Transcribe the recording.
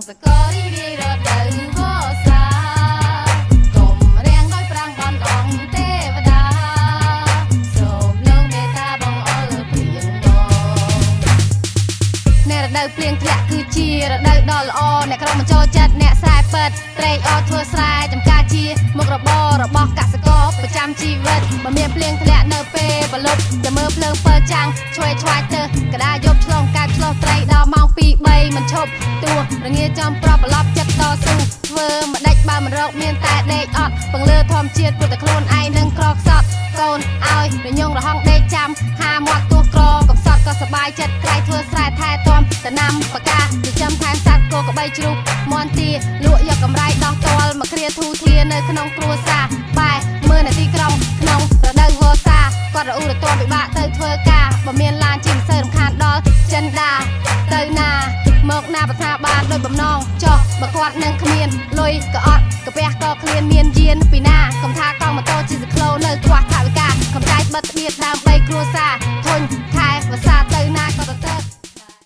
សកលរីរាយរដូវវស្សាកុំរៀងដោយប្រាំងបន់អង្គទេវតាសូមលោកមេត្តាបងអើព្រៀងបងនៅរដូវភ្លៀងធ្លាក់គឺជារដូវដ៏ល្អអ្នកក្រមកចូលចិត្តអ្នកខ្សែពិតត្រេកអរធ្វើស្រែចំការជាមុខរបររបស់កសិករប្រចាំជីវិតបើមានភ្លៀងធ្លាក់នៅពេលបលប់ចាំមើលភ្លើងពើចាំងឆ្វេងឆ្វាយទៅកដាយប់ឆ្លងកាច់ឆ្លោះត្រីដល់ម៉ោង2 3មិនឈប់ទោះរងាចំប្រប់ប្រឡប់ចិត្តតស៊ូធ្វើមិនដេចបើមិនរកមានតែដេកអត់ពង្លើធម្មជាតិព្រោះតែខ្លួនឯងនឹងក្រខ្សត់កូនឲ្យរញងរហងដេកចាំហាមាត់ទោះក្រកំសត់ក៏សបាយចិត្តក្រៃធ្វើស្រែថែទាំតំណាំបកាចិញ្ចឹមថែសត្វគោក្បីជ្រូកមាន់ទាលក់យកកម្រៃដោះតល់មកគ្រាធូធានៅក្នុងគ្រួសារបែមើលនៅទីក្រុងក្នុងរដូវវស្សាគាត់រអ៊ូរទាំពិបាកទៅធ្វើការបើមានឡានជិះមិនសូវរំខានដល់ចិនដាទៅណាមកណាប្រថាបានដោយបំណងចុះបើគាត់នឹងគ្មានលុយក៏អត់កាពះក៏គ្មានមានយានពីណាកំថាកង់ម៉ូតូជិះសក្លូនៅខ្វះថវិកាកំចាយបិទស្បៀតដើម